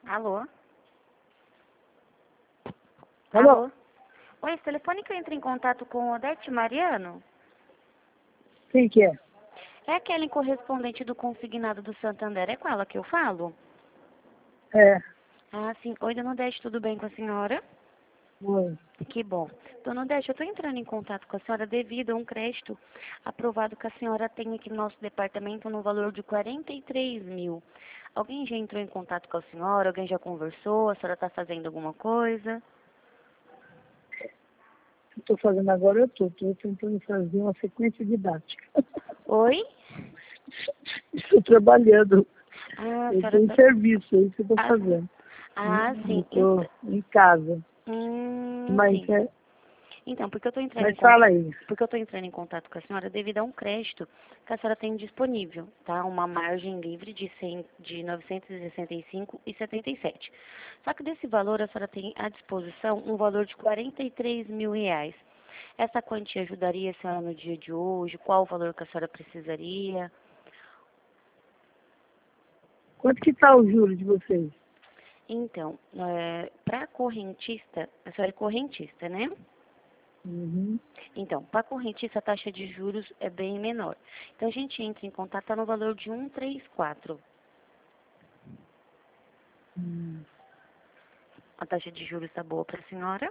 Alô? Alô? Alô? Oi, esse telefone que eu entro em contato com o Odete Mariano? Quem que é? É aquela correspondente do consignado do Santander, é com ela que eu falo? É. Ah, sim. Oi, dona Odete, tudo bem com a senhora? Oi. Que bom. Dona Odete, eu estou entrando em contato com a senhora devido a um crédito aprovado que a senhora tem aqui no nosso departamento no valor de 43 mil. Alguém já entrou em contato com a senhora? Alguém já conversou? A senhora está fazendo alguma coisa? O que estou fazendo agora, eu estou tentando fazer uma sequência didática. Oi? Estou trabalhando. Ah, a Eu senhora estou em está... serviço, é isso que eu estou Ah, fazendo. sim. Estou em casa. Mas, Sim. Então, mas fala aí. porque eu estou entrando em contato com a senhora devido a um crédito que a senhora tem disponível, tá? Uma margem livre de 965,77. Só que desse valor a senhora tem à disposição um valor de 43 mil reais. Essa quantia ajudaria a senhora no dia de hoje? Qual o valor que a senhora precisaria? Quanto que está o juro de vocês? Então, para correntista, a senhora é correntista, né? Uhum. Então, para correntista, a taxa de juros é bem menor. Então, a gente entra em contato tá no valor de 1,34. Hum. A taxa de juros está boa para a senhora?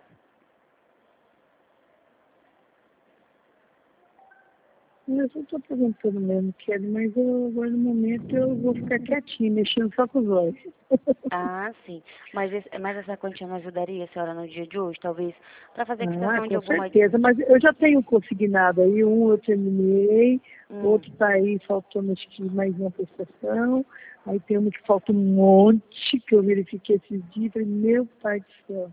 Eu só estou perguntando mesmo, Kelly, mas eu, agora no momento eu vou ficar quietinha, mexendo só com os olhos. Ah, sim. Mas essa quantia não ajudaria a senhora no dia de hoje? Talvez para fazer a Ah, quitação de com alguma... certeza, mas eu já tenho consignado aí, um eu terminei, Hum. outro está aí faltando acho que mais uma prestação, aí tem um que falta um monte, que eu verifiquei esses dias, falei, meu pai do céu.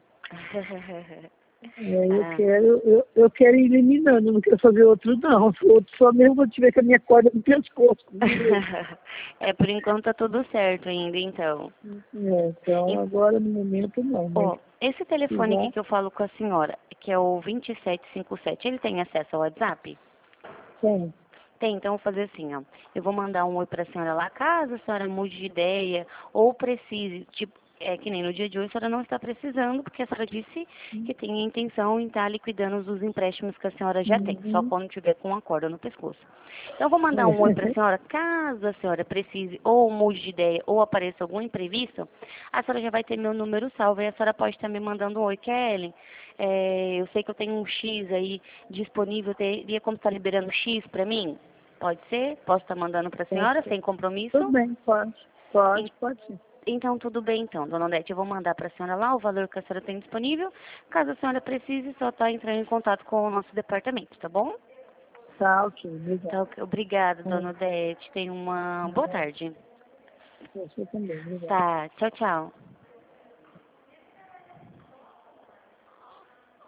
Ah. Eu quero ir eliminando, não quero fazer outro não, outro só mesmo quando tiver com a minha corda no pescoço. Por enquanto tá tudo certo ainda, então. Então agora no momento não, mas Ó, esse se telefone aqui já que eu falo com a senhora, que é o 2757, ele tem acesso ao WhatsApp? tem. Tem, então eu vou fazer assim, ó. Eu vou mandar um oi pra senhora lá, caso a senhora mude de ideia ou precise, tipo, que nem no dia de hoje a senhora não está precisando, porque a senhora disse que tem a intenção em estar liquidando os empréstimos que a senhora já tem, só Uhum. quando tiver com a corda no pescoço. Então eu vou mandar um oi pra senhora, caso a senhora precise ou mude de ideia ou apareça algum imprevisto, a senhora já vai ter meu número salvo e a senhora pode estar me mandando um oi, Kelly. Eu sei que eu tenho um X aí disponível, teria como estar liberando X pra mim? Pode ser? Posso estar mandando para a senhora sem Tudo compromisso? bem, pode. En- Pode sim. Então, tudo bem então, dona Odete. Eu vou mandar para a senhora lá o valor que a senhora tem disponível. Caso a senhora precise, só está entrando em contato com o nosso departamento, tá bom? Tá, ok, obrigado. Tá, ok. Obrigada, dona Odete. Tenha uma boa tarde. Você também, obrigado. Tá, tchau, tchau.